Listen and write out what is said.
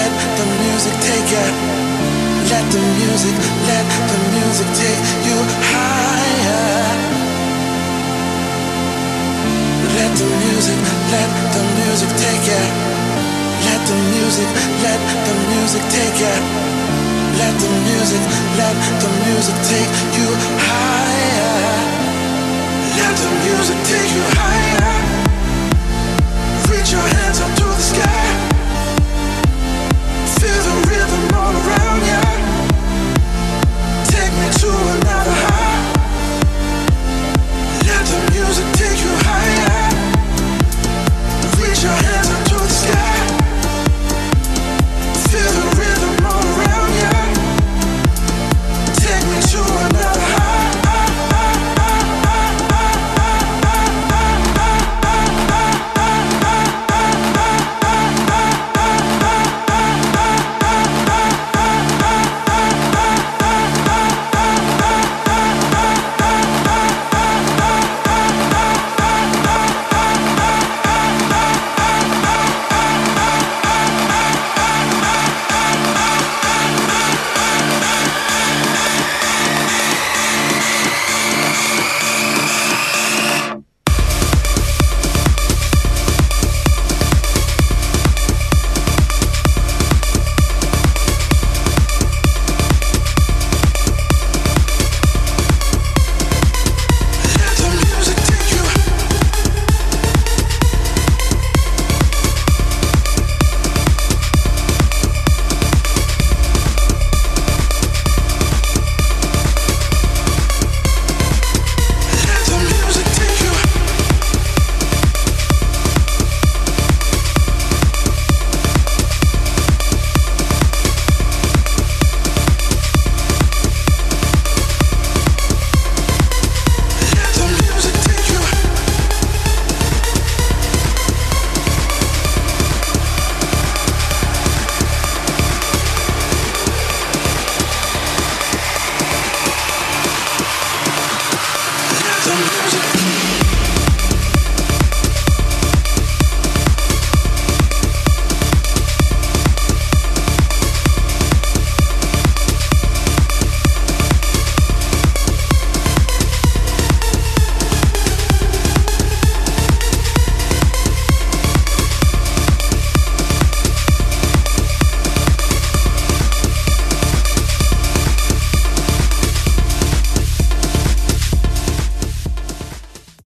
let the music take you. Let the music take you higher. Let the music take you. Let the music take you. Let the music take you higher. Let the music take you higher.